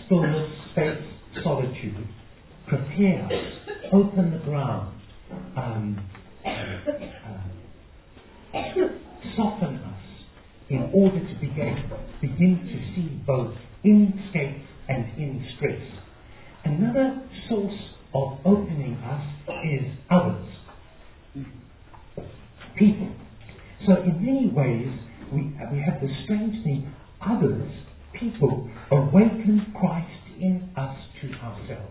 stillness, space, solitude prepare us, open the ground, soften us in order to begin to see both in scape and in stress. Another source of opening us is others, people. So in many ways we have the strange thing, others, people, awaken Christ in us to ourselves.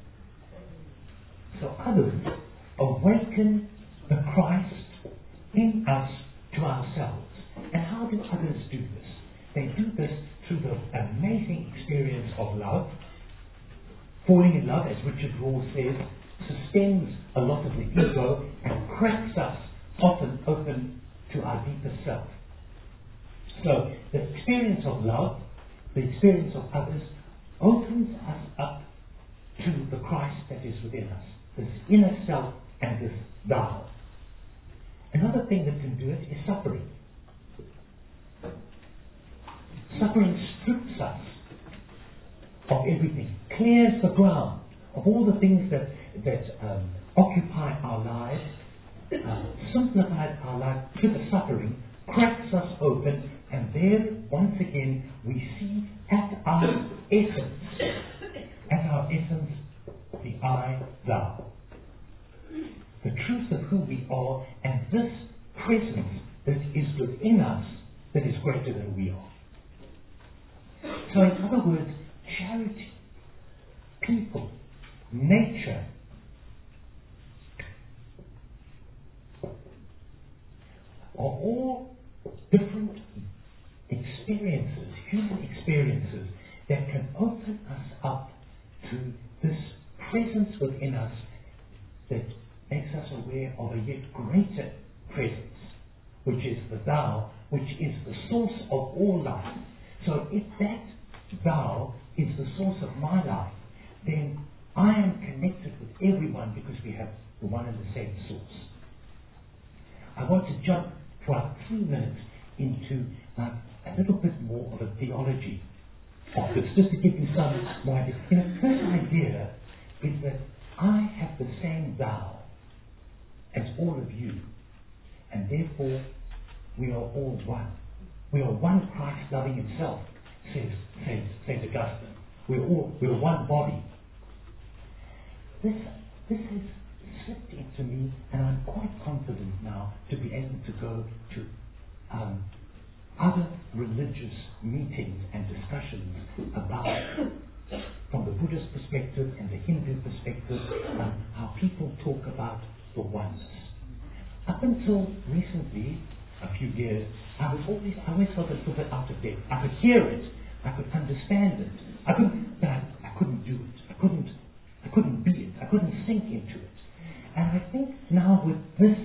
So others awaken the Christ in us to ourselves. And how do others do this? They do this through the amazing experience of love. Falling in love, as Richard Rohr says, sustains a lot of the ego and cracks us often open to our deeper self. So the experience of love, the experience of others, opens us up to the Christ that is within us, this inner self and this thou. Another thing that can do it is suffering. Suffering strips us of everything, clears the ground of all the things that occupy our lives, simplifies our life to the suffering, cracks us open, and there once again we see at our essence, the I, thou. The truth of who we are, and this presence that is within us that is greater than we are. So in other words, charity, people, nature, are all different experiences, human experiences, that can open us up to this presence within us that makes us aware of a yet greater presence, which is the thou, which is the source of all life. So if that thou is the source of my life, then I am connected with everyone because we have the one and the same source. I want to jump for about 3 minutes into a little bit more of a theology of this, just to give you some more idea. The first idea is that I have the same thou as all of you, and therefore we are all one. We are one Christ loving himself, says St. Augustine. We're one body. This has slipped into me, and I'm quite confident now to be able to go to other religious meetings and discussions about, from the Buddhist perspective and the Hindu perspective, how people talk about the oneness. Up until recently, a few years, I always felt a little bit out of date. I could hear it, I could understand it, I couldn't do it. I couldn't be it. I couldn't sink into it. And I think now with this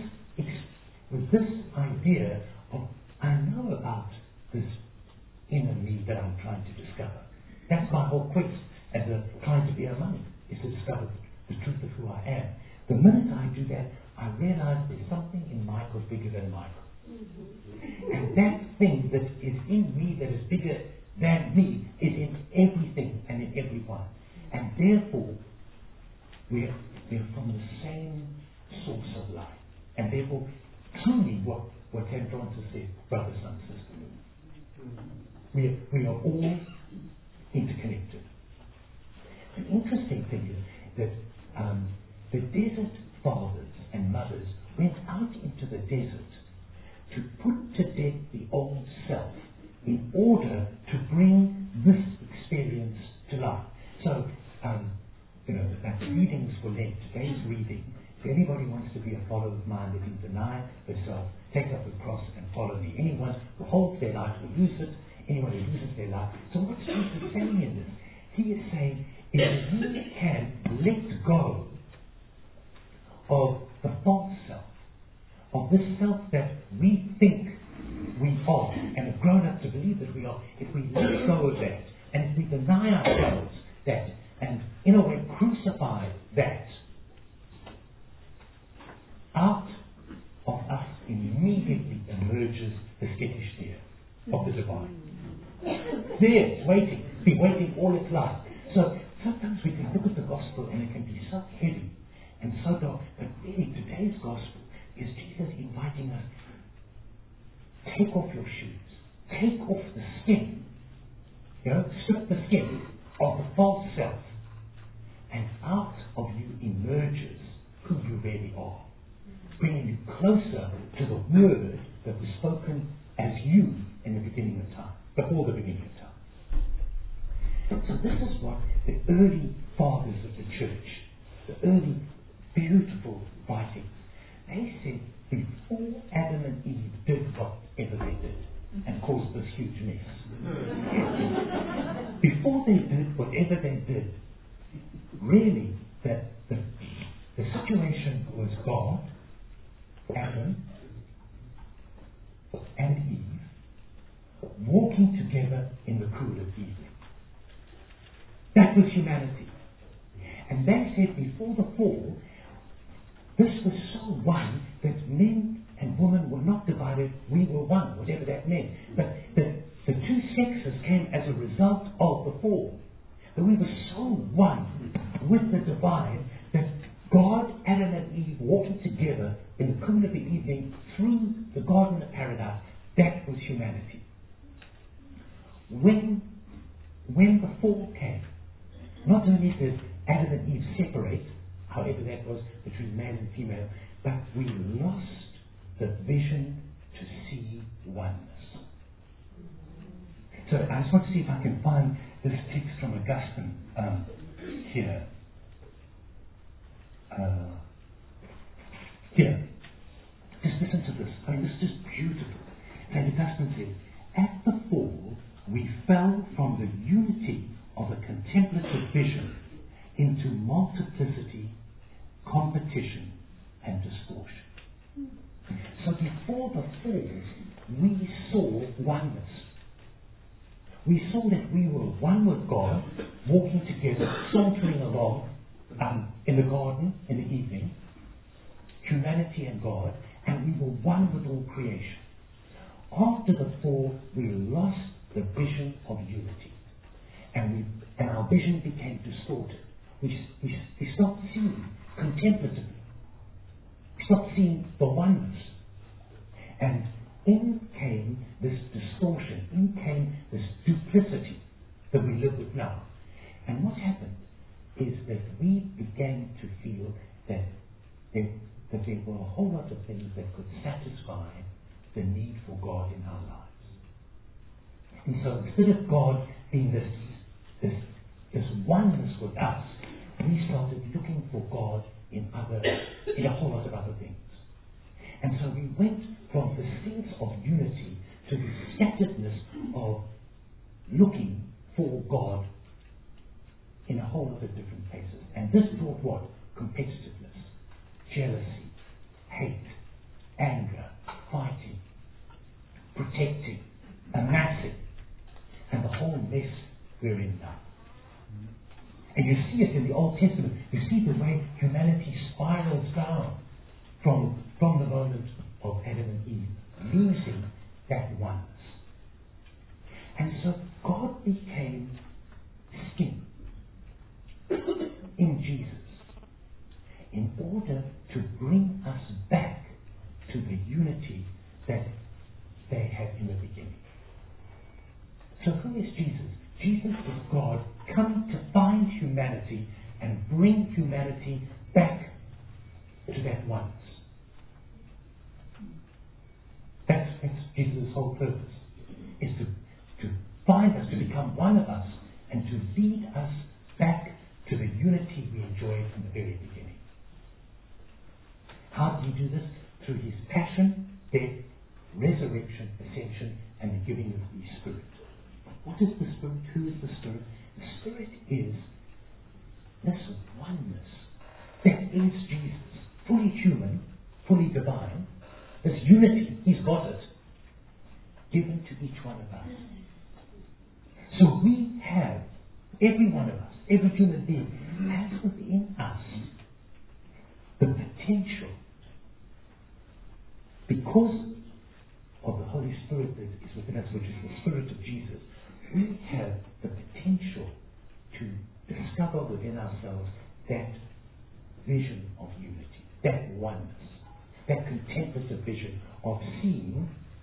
idea of, I know about this inner me that I'm trying to discover. That's my whole quest as trying to be a monk, is to discover the truth of who I am. The minute I do that, I realize there's something in Michael bigger than Michael. And that thing that is in me, that is bigger than me, is in everything and in everyone. And therefore, we're from the same source of life. And therefore, truly what St. Francis said, brothers and sisters, we are all interconnected. The interesting thing is that the desert fathers and mothers went out into the desert to put to death the old self in order to bring this experience to life. So, that's readings for Lent. Today's reading. If anybody wants to be a follower of mine, they can deny themselves, take up the cross and follow me. Anyone who holds their life will lose it. Anyone who loses their life. So what's Jesus saying in this? He is saying, if we can let go of the false self, of this self that we think we are and have grown up to believe that we are, if we let go of that, and if we deny ourselves that, and in a way crucify that, out of us immediately emerges the skittish fear of the divine. There, it's waiting, been waiting all its life. So sometimes we can look at the gospel and it can be so heavy and so dark, but really today's gospel is Jesus inviting us, take off your shoes, take off the skin, strip the skin of the false self, and out of you emerges who you really are, bringing you closer to the word that was spoken as you in the beginning of time, before the beginning of time. So this is what the early fathers of the church, the early beautiful writings, they said before Adam and Eve did whatever they did and caused this huge mess. Before they did whatever they did, really the situation was God, Adam, and Eve walking together in the cool of evening. That was humanity. And they said before the fall, this was so one that men and women were not divided, we were one, whatever that meant. But the two sexes came as a result of the fall. That we were so one with the divine that God, Adam and Eve walking together in the cool of the evening through the Garden of Paradise, that was humanity. When the fall came, not only did Adam and Eve separate, however that was between male and female, but we lost the vision to see oneness. So I just want to see if I can find this text from Augustine here. Here. Just listen to this. I mean, this is just beautiful. And Augustine says, at the fall, we fell from the unity of a contemplative vision into multiplicity, competition, and distortion. So before the fall, we saw oneness. We saw that we were one with God, walking together, sauntering along in the garden in the evening, humanity and God, and we were one with all creation. After the fall, we lost the vision of unity, and our vision became distorted. We stopped seeing contemplatively. We stopped seeing the oneness. And in came this distortion, in came this duplicity that we live with now. And what happened is that we began to feel that there were a whole lot of things that could satisfy the need for God in our lives. And so instead of God being this oneness with us, we started looking for God in a whole lot of other things. And so we went from the sense of unity to the scatteredness of looking for God in a whole lot of different places. And this brought what? Competitiveness, jealousy, hate, anger, fighting, protecting, amassing, and the whole mess we're in now. And you see it in the Old Testament. You see the way humanity spirals down from the moment of Adam and Eve, losing that oneness. And so God became skin in Jesus in order to bring us back to the unity that they had in the beginning. So who is Jesus? Jesus is God coming to find humanity and bring humanity back to that oneness. That's Jesus' whole purpose, is to find us, to become one of us, and to lead us back to the unity we enjoyed from the very beginning. How did he do this? Through his passion, death, resurrection, ascension, and the giving of the Spirit. What is the Spirit? Who is the Spirit? The Spirit is this oneness that is Jesus, fully human, fully divine. This unity, he's got it, given to each one of us. So we have, every one of us, every human being, has within us the potential, because of the Holy Spirit that is within us, which is the Spirit of Jesus, we have the potential to within ourselves that vision of unity, that oneness, that contemplative vision of seeing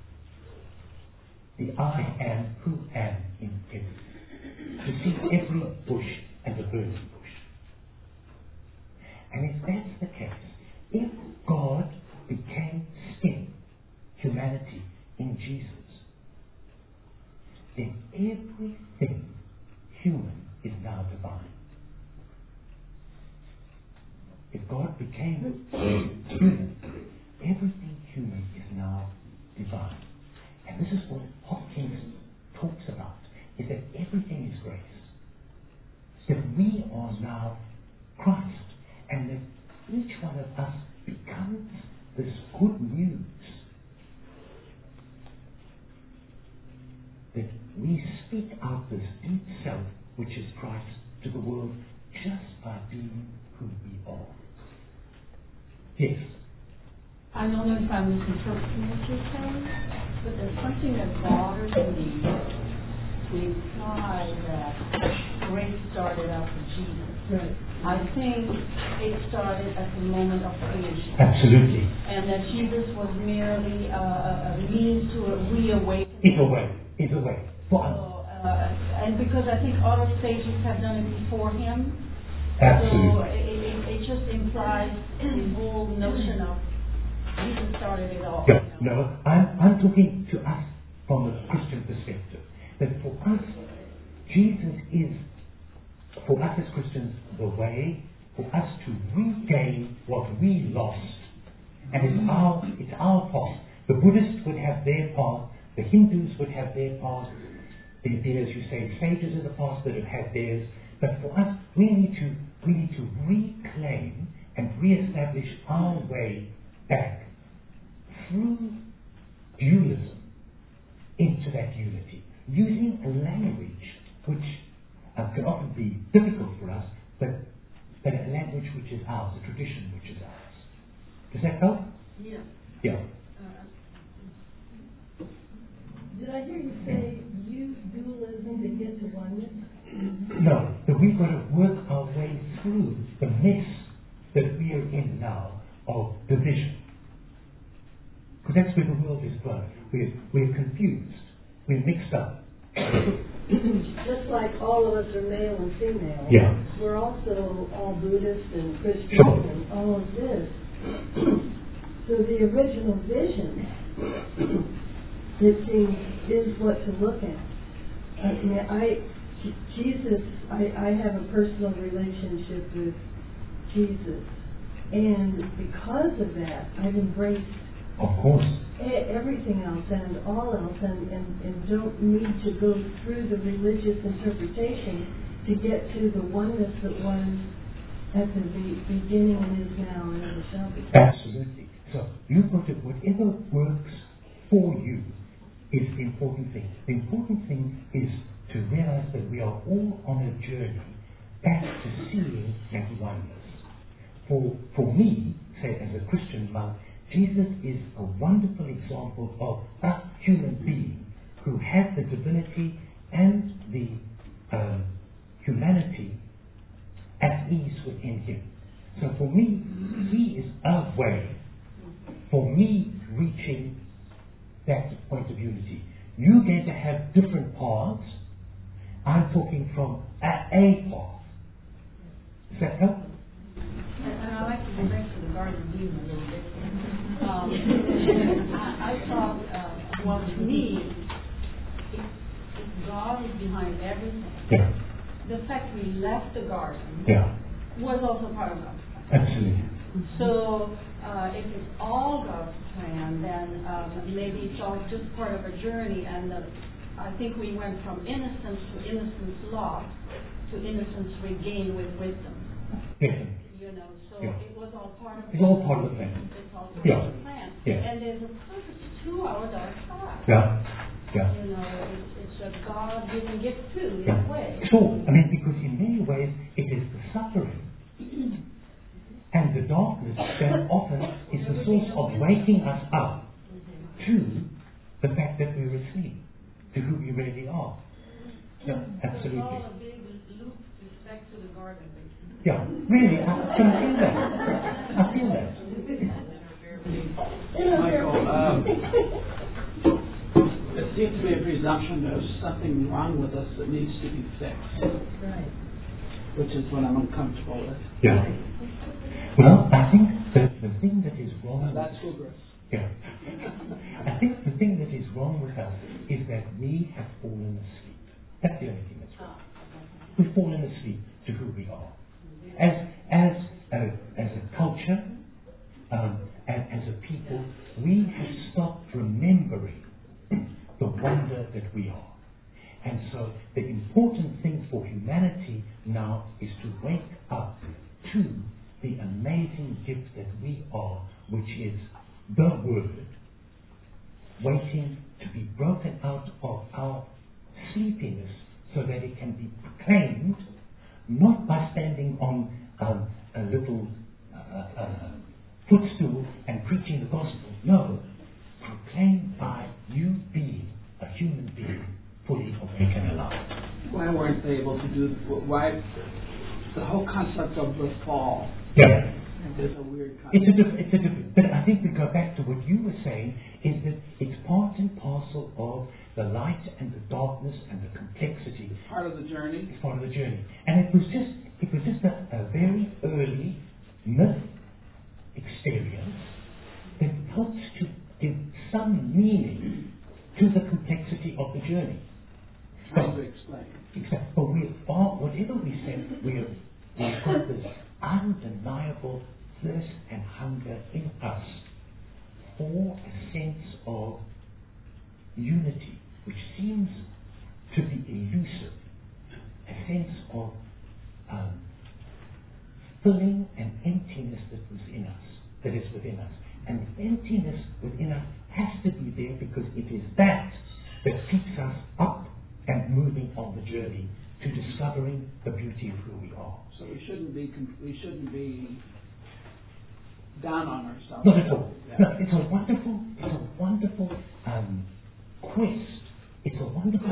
the I am who am in everything. To see every bush as a burning bush. And if that's the case, if God became skin, humanity, in Jesus, then everything human is now divine. If God became human, everything human is now divine. And this is what Hopkins talks about, is that everything is grace. That we are now Christ, and that each one of us becomes this good news. That we speak out this deep self, which is Christ, to the world just by being who we are. Yes? I don't know if I'm misinterpreting what you're saying, but there's something that bothers me to imply that grace started out with Jesus. Right. I think it started at the moment of creation. Absolutely. And that Jesus was merely a means to reawaken. It's a way. For us. And because I think other sages have done it before him. Absolutely. So it just implies the whole notion of Jesus started it all. Yeah, no, I'm talking to us from a Christian perspective. That for us, Jesus is, for us as Christians, the way for us to regain what we lost. And it's our path. The Buddhists would have their path, the Hindus would have their path, the, as you say, sages of the past that have had theirs. But for us, we need to reclaim and reestablish our way back through dualism into that unity, using a language which can often be difficult for us, but a language which is ours, a tradition which is ours. Does that help? Yeah. Yeah. Did I hear you say use dualism to get to oneness? No, that we've got to work our way through the mess that we are in now of division. Because that's where the world is going. We're confused. We're mixed up. Just like all of us are male and female, Yeah. we're also all Buddhist and Christian Sure. and all of this. So the original vision, it seems, is what to look at. I have a personal relationship with Jesus, and because of that, I've embraced Of course. everything else and all else, and don't need to go through the religious interpretation to get to the oneness that was at the beginning and is now and ever shall be. Absolutely. So you've got to, whatever works for you is the important thing. The important thing is to realize that we are all on a journey back to seeing that oneness. For me, say as a Christian monk, Jesus is a wonderful example of a human being who has the divinity and the humanity at ease within him. So for me, he is a way for me reaching that point of unity. You're going to have different paths. I'm talking from a path. Does that help? And I like to go back to the Garden of Eden a little bit. I thought, well, to me, if God is behind everything, Yeah. the fact we left the garden Yeah. was also part of God's plan. Absolutely. So if it's all God's plan, then maybe it's all just part of a journey. And I think we went from innocence to innocence lost to innocence regained with wisdom. Definitely. You know, so Yeah. it was all part of It's all part of the plan. It's all part Yeah. of the plan. Yeah. And there's a purpose to our dark side. Yeah. Yeah. You know, it's a God-given gift too, in Yeah. a way. Sure. I mean, because in many ways it is the suffering and the darkness that often is the source of waking us up to the fact that we're asleep, to who we really are. Yeah, So absolutely. all a big loop back to the Garden Oregon. Yeah, really, I can feel that. I feel that. Michael, there seems to be a presumption there's something wrong with us that needs to be fixed. Right. Which is what I'm uncomfortable with. Yeah. Well, I think the thing that is wrong. That's hubris. Yeah. I think the thing that is wrong with us is that we have fallen asleep. That's the only thing that's wrong. We've fallen asleep to who we are. As a culture, and as a people, we have stopped remembering the wonder that we are. And so the important thing for humanity now is to wake up to the amazing gift that we are, which is the Word, waiting to be broken out of our sleepiness so that it can be proclaimed, not by standing on a little footstool and preaching the gospel. No, proclaimed by you being a human being fully awake and alive. Why weren't they able to do? Why the whole concept of the fall? Yeah. Is a weird concept. It's a different. But I think we go back to what you were saying, is that it's part and parcel of the light and the darkness and the complexity. It's part of the journey. It's part of the journey. And it was just a very early myth experience that helps to give some meaning to the complexity of the journey. Trying to explain. Exactly. But whatever we said, we've got this undeniable thirst and hunger in us for a sense of unity, which seems to be elusive, a sense of filling an emptiness that is within us. And the emptiness within us has to be there because it is that keeps us up and moving on the journey to discovering the beauty of who we are. So we shouldn't be down on ourselves. Not at all. Yeah. No, it's a wonderful quest. It's a wonderful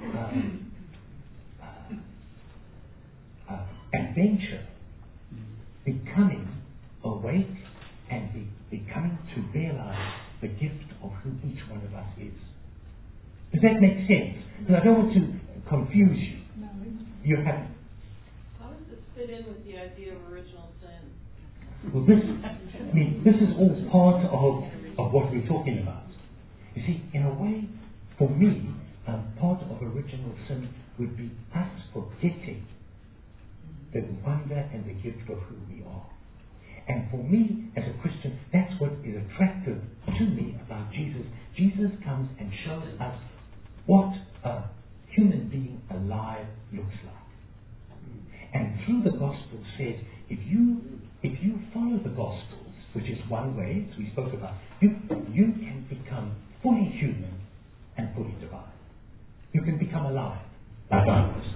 adventure, becoming awake and becoming to realize the gift of who each one of us is. Does that make sense? Because I don't want to confuse you. No. You haven't. How does this fit in with the idea of original sin? Well, this is all part of what we're talking about. You see, in a way, for me, part of original sin would be us forgetting the wonder and the gift of who we are. And for me, as a Christian, that's what is attractive to me about Jesus. Jesus comes and shows us what a human being alive looks like. And through the gospel says, if you follow the gospels, which is one way, as we spoke about, you can become fully human and fully divine. You can become alive like I was.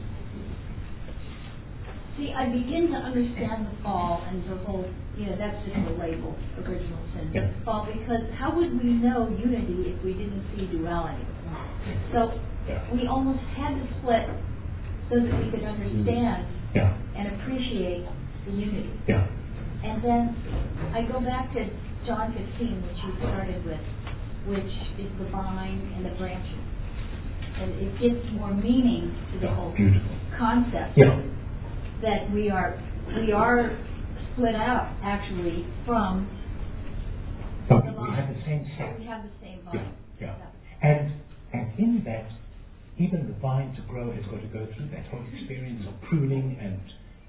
See, I begin to understand the fall and the whole, that's just a label, original sin. Yeah. Fall, because how would we know unity if we didn't see duality? So we almost had to split so that we could understand and appreciate the unity. Yeah. And then I go back to John 15, which you started with, which is the vine and the branches. And it gives more meaning to the whole concept. Yeah. That we are split out actually from But the we vine. have the same sex. We have the same vine. Yeah. And in that, even the vine to grow has got to go through that whole experience of pruning and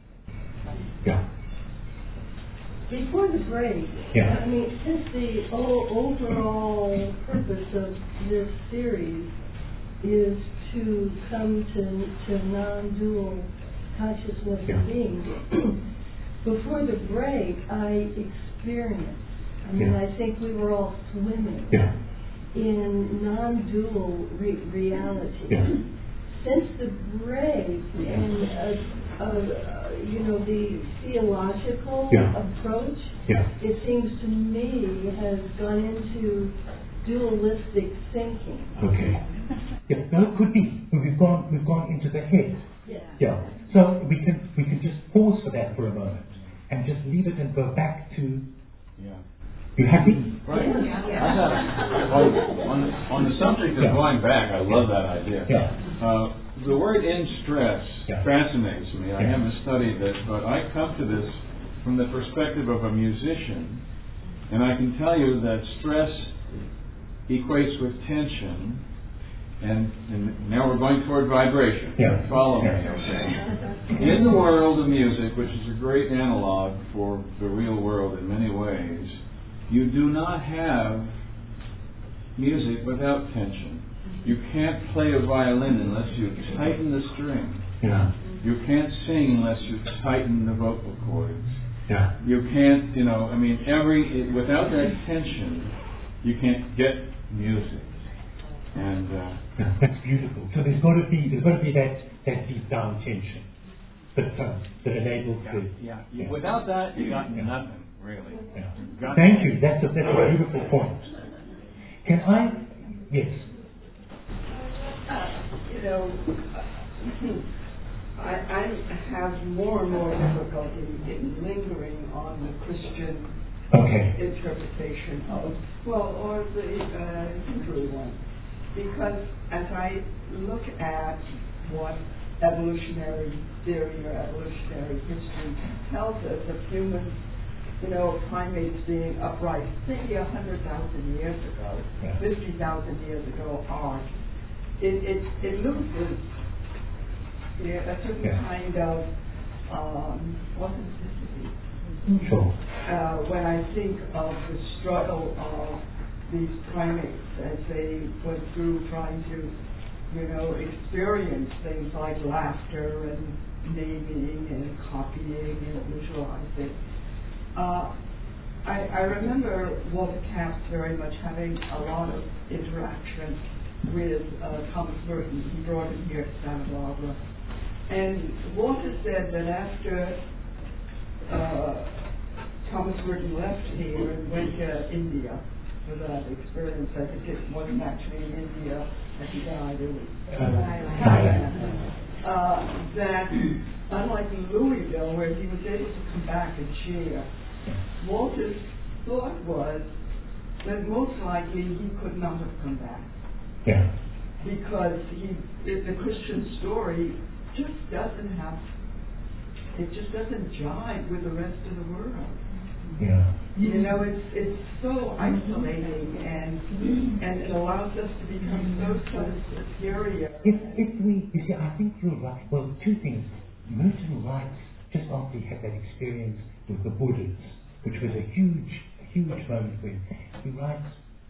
Before the break, I mean, since the overall purpose of this series is to come to non-dual consciousness of being, before the break, I experienced, I think we were all swimming in non-dual reality. Since the break and the theological approach, it seems to me has gone into dualistic thinking. Okay. No, it could be. We've gone into the head. Yeah. So we can just pause going back, I love that idea. Yeah. The word in stress fascinates me. I Yeah. haven't studied it, but I come to this from the perspective of a musician, and I can tell you that stress equates with tension, and now we're going toward vibration. Yeah. Follow me, Yeah. okay? In the world of music, which is a great analog for the real world in many ways, you do not have music without tension. You can't play a violin unless you tighten the string. Yeah. You can't sing unless you tighten the vocal cords. Yeah. You can't, without that tension, you can't get music. And Yeah, that's beautiful. So there's got to be that deep down tension that enables the. without that, you got nothing really. Yeah. Thank you. That's a beautiful point. Can I? Yes. I have more and more difficulty in lingering on the Christian interpretation of, or the Hebrew one. Because as I look at what evolutionary theory or evolutionary history tells us of humans, primates being upright, maybe 100,000 years ago, 50,000 years ago on, it loses a certain kind of authenticity. Sure. When I think of the struggle of these primates as they went through trying to, experience things like laughter and naming and copying and visualizing. I remember Walter Capps very much having a lot of interaction with Thomas Merton. He brought him here to Santa Barbara. And Walter said that after Thomas Merton left here and went to India for that experience, I think it wasn't actually in India that he died, it was Thailand. That unlike in Louisville, where he was able to come back and share, Walter's thought was that most likely he could not have come back. Yeah. Because the Christian story just doesn't jive with the rest of the world. Yeah. It's so isolating, and it allows us to become so self-superior. If we, I think you're right. Well, two things. Merton writes just after he had that experience with the Buddhas, which was a huge moment for him. He writes,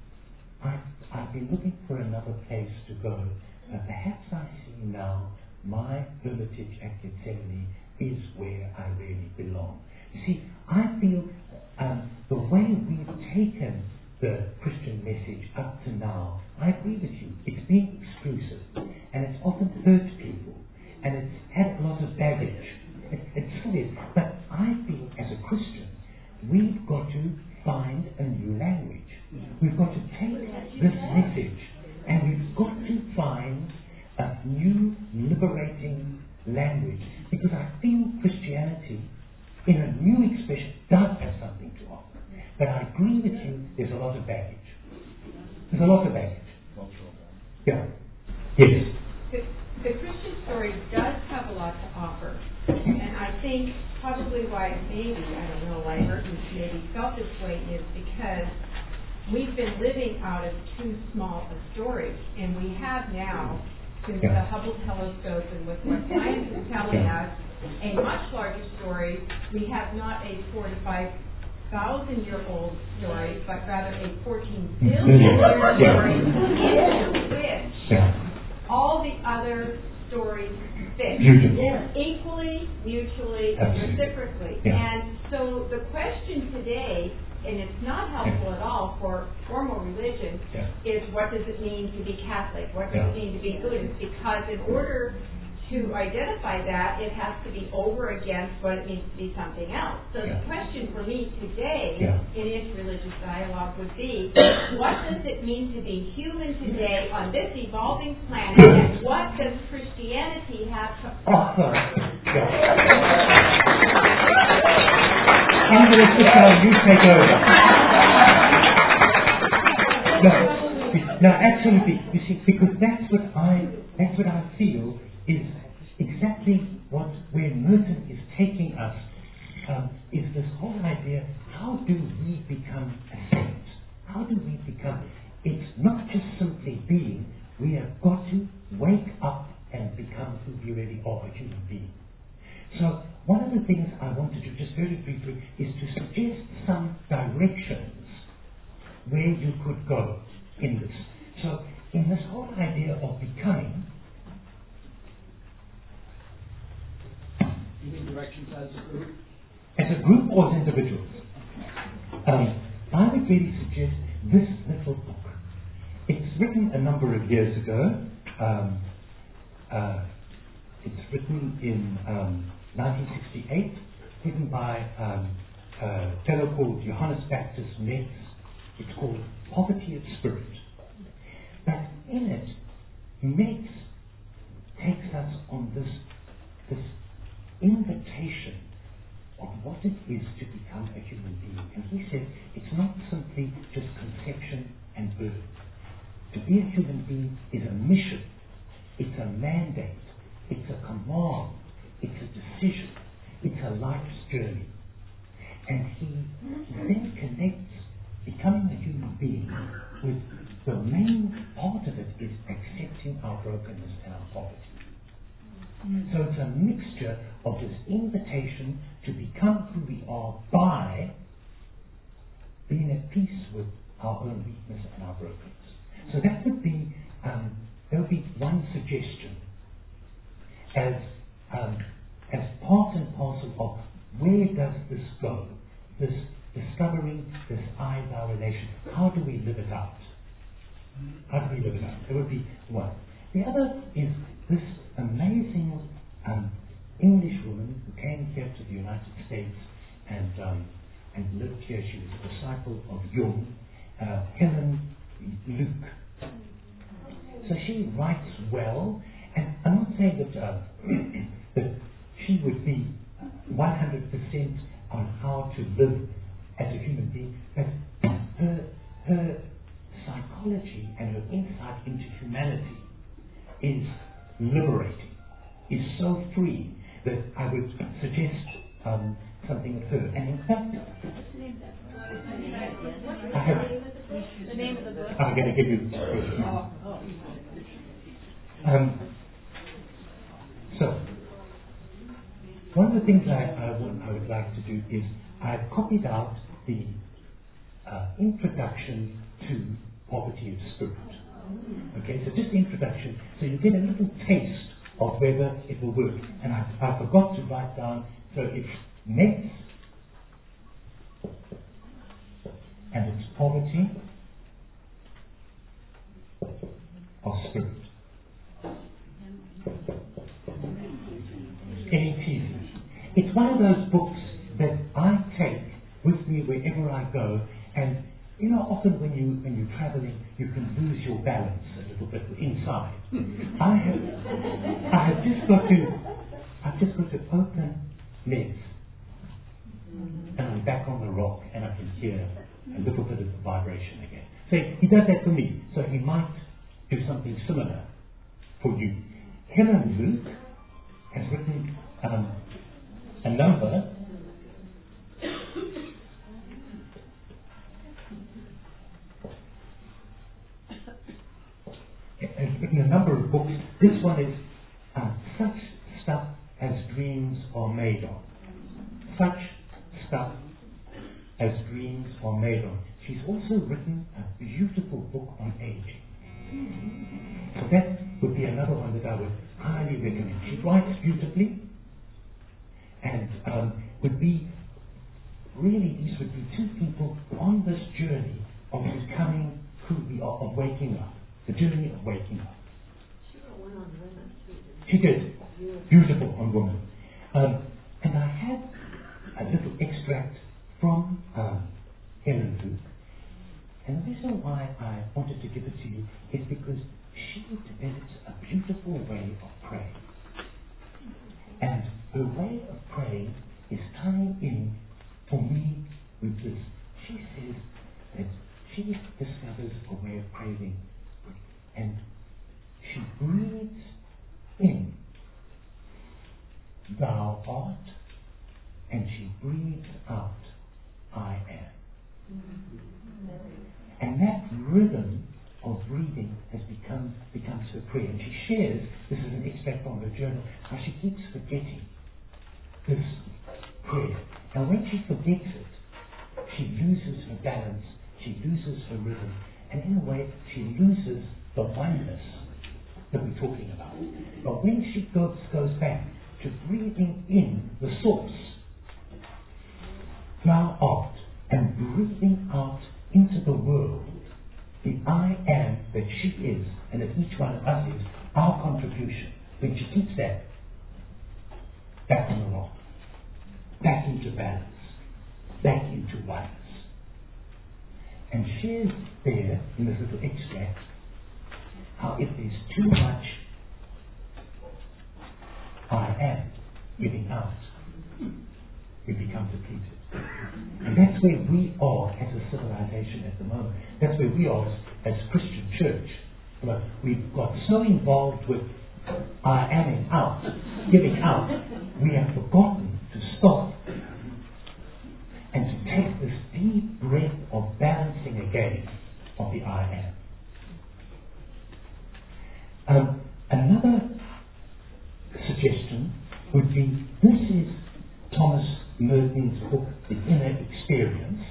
I've been looking for another place to go. Perhaps I see now my hermitage at Gethsemane is where I really belong. You see, I feel the way we've taken the Christian message up to now, I agree with you, it's been exclusive, and it's often hurt people, and it's had a lot of baggage. It still is. But I feel as a Christian, we've got to find a new language. We've got to take this message, and we've got to find a new liberating language, because I feel Christianity in a new expression does have something to offer. But I agree with you, there's a lot of baggage. There's a lot of baggage. Yeah. Yes. The Christian story does have a lot to offer. And I think probably why Merton maybe felt this way is because we've been living out of too small a story. And we have now, since the Hubble telescope and with what science is telling us, a much larger story. We have not a 4,000 to 5,000-year-old story, but rather a 14 billion-year story, into which all the other stories fit equally, mutually, and reciprocally. And so the question today, and it's not helpful at all for formal religion, is what does it mean to be Catholic? What does it mean to be Buddhist? Because in order to identify that, it has to be over against what it means to be something else. So the question for me today in interreligious dialogue would be, what does it mean to be human today on this evolving planet, and what does Christianity have to offer? I'm going to sit down, you take over. No, actually, absolutely. You see, because that's what I feel is exactly where Merton is taking us, is this whole idea, how do we become a saint? How do we become? It's not just simply being, we have got to wake up and become who we really are, a human being. So one of the things I want to do just very briefly is to suggest some directions where you could go in this. So in this whole idea of becoming, You mean directions as a group? as a group or as individuals, I would really suggest this little book. It's written a number of years ago. It's written in 1968, written by a fellow called Johannes Baptist Metz. It's called Poverty of Spirit. But in it, Metz takes us on this invitation of what it is to become a human being. And he said it's not simply just conception and birth. To be a human being is a mission, it's a mandate, it's a command, it's a decision, it's a life's journey. And he then connects becoming a human being with the main part of it is accepting our brokenness and our poverty. So it's a mixture of this invitation to become who we are by being at peace with our own weakness and our brokenness. So that would be one suggestion as part and parcel of where does this go? This discovering this I-thou relation. How do we live it out? How do we live it out? That would be one. The other is this amazing English woman who came here to the United States and lived here. She was a disciple of Jung, Helen Luke. So she writes well, and I'm not saying that that she would be 100% on how to live as a human being, but her psychology and her insight into humanity is liberating, is so free that I would suggest something of her. And in fact, I have. The name of the book? I'm going to give you. So, one of the things I would like to do is I've copied out the introduction to Poverty of Spirit. Okay, so just the introduction, so you get a little taste of whether it will work. And I forgot to write down, so it's Metz, and it's Poverty of Spirit. N-E-T-Z. It's one of those books that I take with me wherever I go, and you know, often when you're traveling, you can lose your balance a little bit inside. I've just got to open Metz, and I'm back on the rock, and I can hear a little bit of the vibration again. So he does that for me. So he might do something similar for you. Helen Luke has written a number. Has written a number of books. This one is Such Stuff as Dreams Are Made Of. Such Stuff as Dreams Are Made Of. She's also written a beautiful book on aging. So that would be another one that I would highly recommend. She writes beautifully, and would be really, these would be two people on this journey of becoming who we are, of waking up. The journey of waking up. She wrote one on women too. She did. Beautiful on women. And I had a little extract from Helen Luke. And the reason why I wanted to give it to you is because she develops a beautiful way of praying. And her way of praying is tying in, for me, with this. She says that she discovers a way of praying thou art, and she breathes out, I am. And that rhythm of breathing becomes her prayer. And she shares, this is an extract from her journal, how she keeps forgetting this prayer. And when she forgets it, she loses her balance, she loses her rhythm, and in a way she loses the oneness that we're talking about. But when she goes back to breathing in the source, thou art, and breathing out into the world the I am that she is, and that each one of us is, our contribution, when she keeps that back on the rock, back into balance, back into oneness. And shares there, in this little extract, how if there's too much I am giving out, we become depleted. And that's where we are as a civilization at the moment. That's where we are as Christian church. We've got so involved with I am out, giving out, we have forgotten to stop and to take this deep breath of balancing again of the I am. Another suggestion would be, this is Thomas Merton's book, The Inner Experience.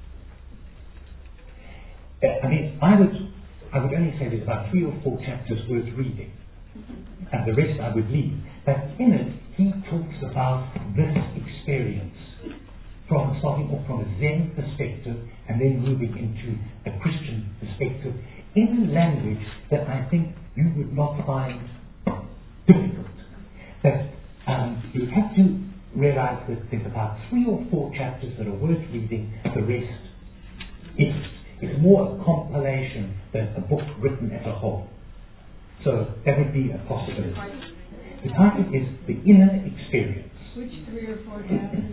I would only say there's about 3 or 4 chapters worth reading, and the rest I would leave. But in it, he talks about this experience, starting off from a Zen perspective and then moving into a Christian perspective, in language that I think you would not find difficult. That you have to realize that there's about 3 or 4 chapters that are worth reading. The rest is more a compilation than a book written as a whole. So that would be a possibility. The title is The Inner Experience. Which 3 or 4 chapters?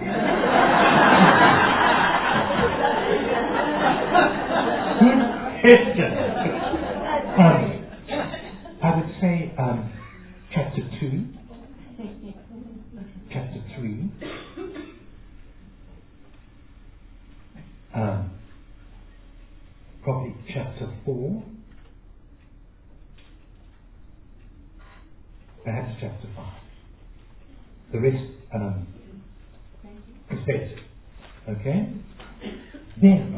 Good question. I would say chapter 2, chapter 3, probably chapter 4, perhaps chapter 5. The rest is basic. Okay? Then,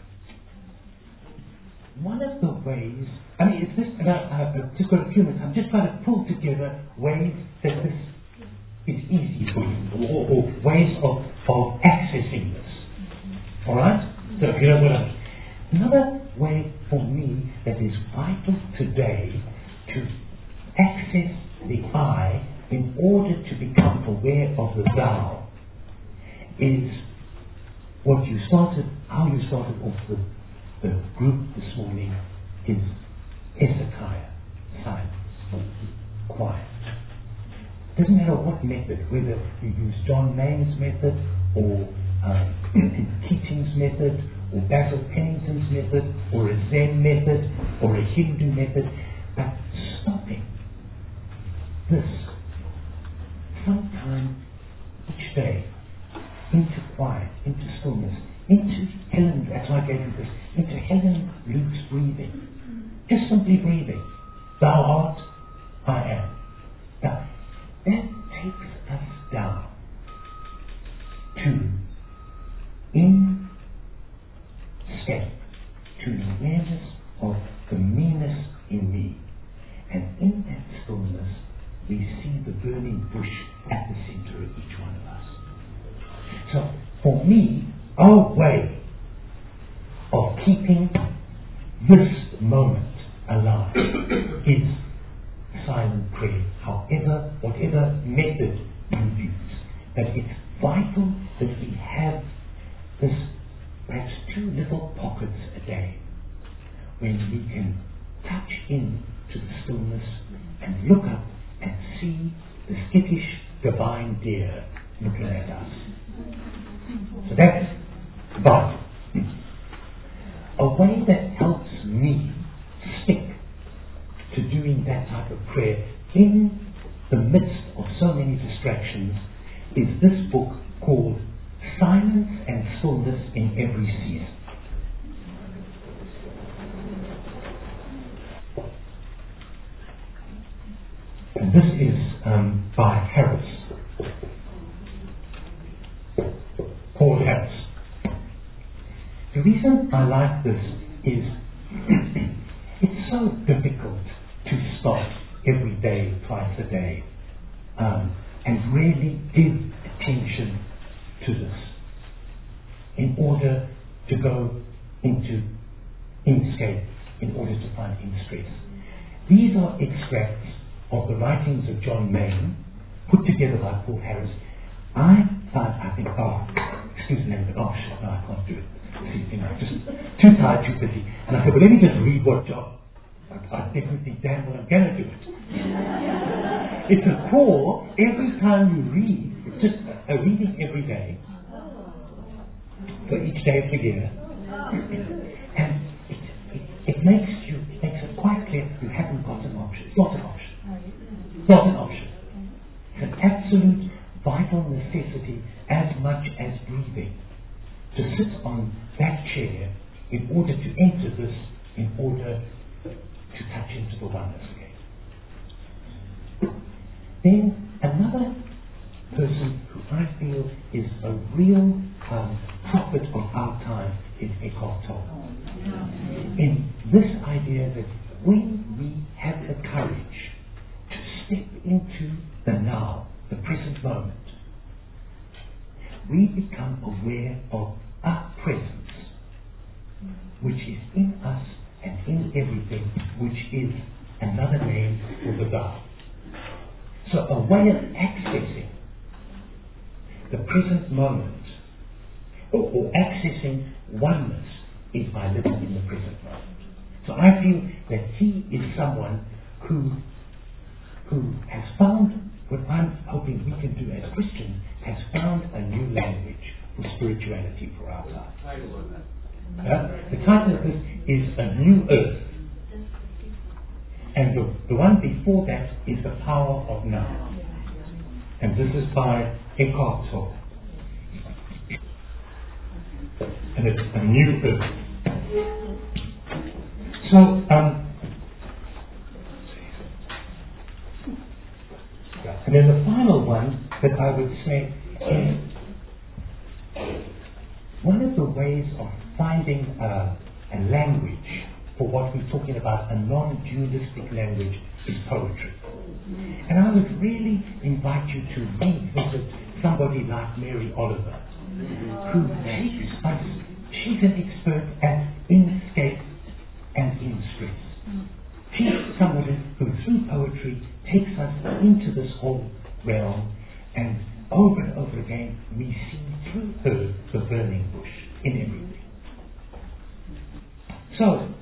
one of the ways, it's this, I've just got a few minutes, I'm just trying to pull together ways that this is easy for you, or ways of accessing this. Alright? So, you know what I mean. Another way for me that is vital today to access the I in order to become aware of the thou is how you started off the group this morning is Hezekiah, silence, quiet. Doesn't matter what method, whether you use John Main's method or Keating's method or Basil Pennington's method or a Zen method or a Hindu method, but stopping this sometime each day into quiet, into stillness, into Helen, that's why I gave you this, into Helen Luke's breathing. Just simply breathing. Thou art, I am. Now, that takes us down to in step to the awareness of the meanness in me. And in that stillness, we see the burning bush at the center of each one of us. So, for me, our way of keeping this moment alive is silent prayer, whatever method you use. But it's vital that we have this, perhaps 2 little pockets a day when we can touch in to the stillness and look up and see the skittish divine deer looking at us. So that's vital. A way that helps me stick to doing that type of prayer in the midst of so many distractions is this book called Silence and Stillness in Every Season. And this is by Harris, Paul Harris. The reason I like this is it's so difficult to start every day, twice a day, and really give attention to this in order to go into Inkscape, in order to find Instress. These are extracts of the writings of John Mayne, put together by Paul Harris. I think, excuse me, but no, I can't do it. See, just too tired, too busy. And I said, well, let me just read what John. I definitely damn well I'm going to do it. It's a call every time you read. It's just a reading every day for each day of the year, and it makes it quite clear you haven't got an option. It's not an option. It's not an option. It's an absolute vital necessity, as much as breathing, to sit on that chair in order to enter this, in order to touch into the oneness again. Then another person who I feel is a real prophet of our time is Eckhart Tolle. In this idea that when we have the courage to step into the now, the present moment, we become aware of our presence, which is in us and in everything, which is another name for the God. So a way of accessing the present moment, or accessing oneness, is by living in the present moment. So I feel that he is someone who has found what I'm hoping we can do as Christians, has found a new language for spirituality for our time. The title of this is A New Earth. And the one before that is The Power of Now. And this is by Eckhart Tolle. And it's A New Earth. So, and then the final one that I would say is one of the ways of finding a language for what we're talking about, a non-dualistic language, is poetry. And I would really invite you to revisit somebody like Mary Oliver, who takes us, she's an expert at Inkscape and Instress. She's somebody who through poetry takes us into this whole realm, and over again we see through her the burning bush in everything. So